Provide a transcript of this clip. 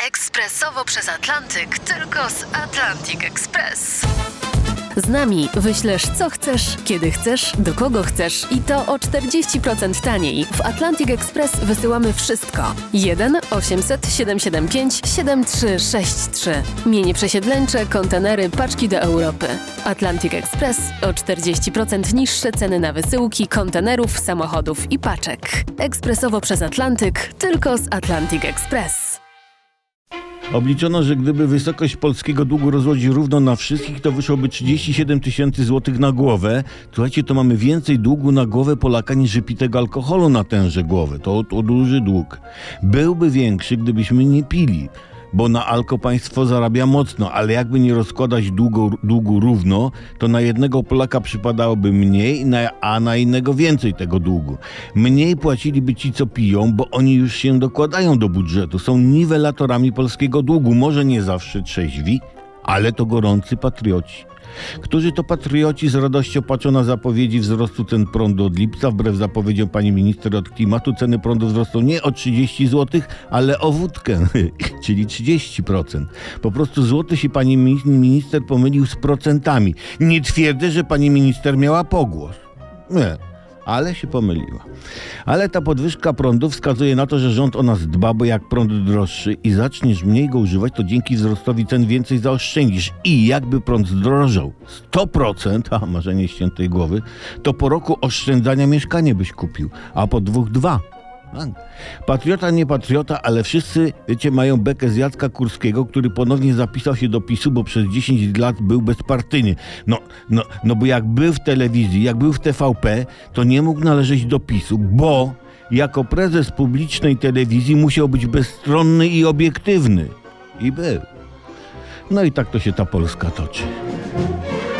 Ekspresowo przez Atlantyk, tylko z Atlantic Express. Z nami wyślesz co chcesz, kiedy chcesz, do kogo chcesz i to o 40% taniej. W Atlantic Express wysyłamy wszystko. 1 800 775 7363. Mienie przesiedleńcze, kontenery, paczki do Europy. Atlantic Express o 40% niższe ceny na wysyłki, kontenerów, samochodów i paczek. Ekspresowo przez Atlantyk, tylko z Atlantic Express. Obliczono, że gdyby wysokość polskiego długu rozłożyć równo na wszystkich, to wyszłoby 37 tysięcy złotych na głowę. Słuchajcie, to mamy więcej długu na głowę Polaka niż wypitego alkoholu na tęże głowę. To duży dług. Byłby większy, gdybyśmy nie pili, bo na alko państwo zarabia mocno, ale jakby nie rozkładać długu równo, to na jednego Polaka przypadałoby mniej, a na innego więcej tego długu. Mniej płaciliby ci, co piją, bo oni już się dokładają do budżetu. Są niwelatorami polskiego długu. Może nie zawsze trzeźwi, ale to gorący patrioci. Którzy to patrioci z radością patrzą na zapowiedzi wzrostu cen prądu od lipca. Wbrew zapowiedziom pani minister od klimatu ceny prądu wzrosną nie o 30 zł, ale o wódkę, czyli 30%. Po prostu złoty się pani minister pomylił z procentami. Nie twierdzę, że pani minister miała pogłos. Nie. Ale się pomyliła. Ale ta podwyżka prądu wskazuje na to, że rząd o nas dba, bo jak prąd droższy i zaczniesz mniej go używać, to dzięki wzrostowi cen więcej zaoszczędzisz. I jakby prąd zdrożał 100%, a marzenie ściętej głowy, to po roku oszczędzania mieszkanie byś kupił, a po 2. Patriota, nie patriota, ale wszyscy, wiecie, mają bekę z Jacka Kurskiego, który ponownie zapisał się do PiS-u, bo przez 10 lat był bezpartyjny. No bo jak był w telewizji, jak był w TVP, to nie mógł należeć do PiS-u, bo jako prezes publicznej telewizji musiał być bezstronny i obiektywny. I był. No i tak to się ta Polska toczy.